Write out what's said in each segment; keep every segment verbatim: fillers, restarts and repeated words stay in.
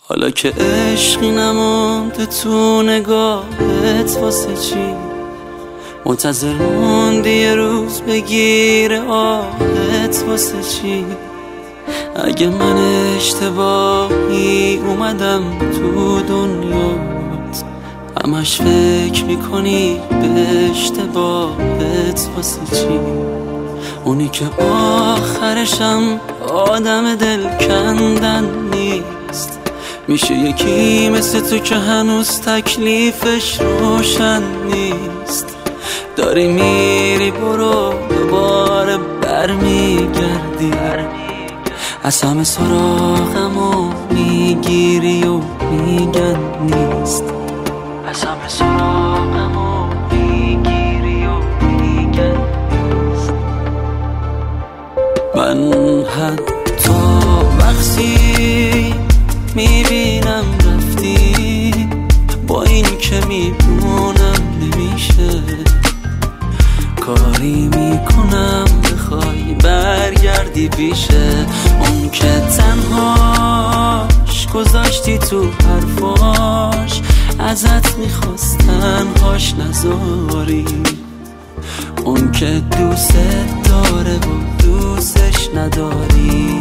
حالا که عشقی نمونده تو نگاهت واسه چی منتظر موندی یه روز بگیره آهت واسه چی؟ اگه من اشتباهی اومدم تو دنیات همش فکر میکنی به اشتباهت واسه چی؟ اونی که آخرشم آدم دل کندن نیست میشه یکی مثل تو که هنوز تکلیفش روشن نیست داری میری برو دوباره برمیگردی از همه سراغمو میگیری و میگن نیست از همه سراغمو میگیری و میگن نیست من حتی وقتی میبینم رفتی با این که میبونم نمیشه کاری میکنم بخوای برگردی پیشه اون که تنهاش گذاشتی تو حرفاش ازت میخواست تنهاش نذاری اون که دوست داره و دوستش نداری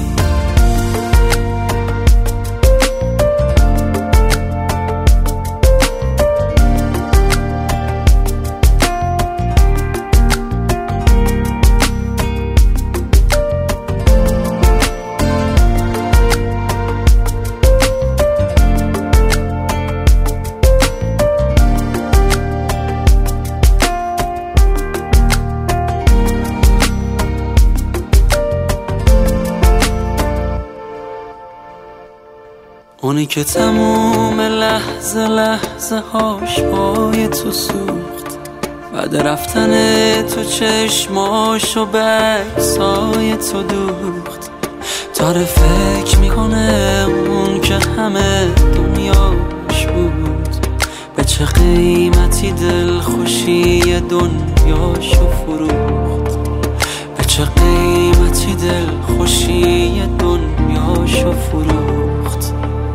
اونی که تموم لحظه لحظه هاش پای تو سوخت بعد رفتن تو چشماشو به عکسای تو دوخت داره فکر میکنه اون که همه دنیاش بود به چه قیمتی دل خوشی دنیاشو فروخت به چه قیمتی دل خوشی دنیاشو فروخت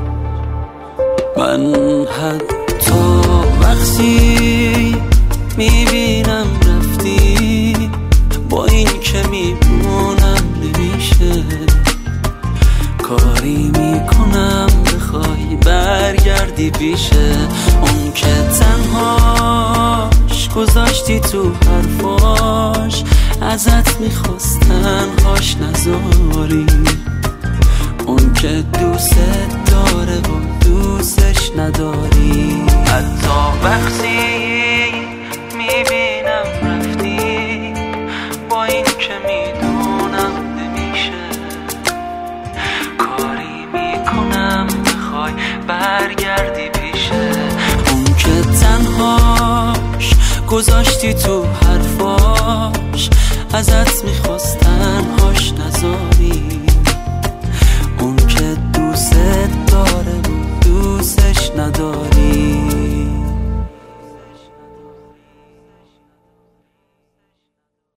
من حتی وقتی میبینم رفتی با این که میبونم نمیشه کاری میکنم بخوای برگردی پیشه اون که تنهاش گذاشتی تو حرفاش ازت میخواست تنهاش نذاری اون که دوست داره و دوستش نداری حتی وقتی میبینم رفتی با این که میدونم نمیشه کاری میکنم بخوای برگردی پیشه اون که تنهاش گذاشتی تو حرفاش ازت میخواست تنهاش نذاری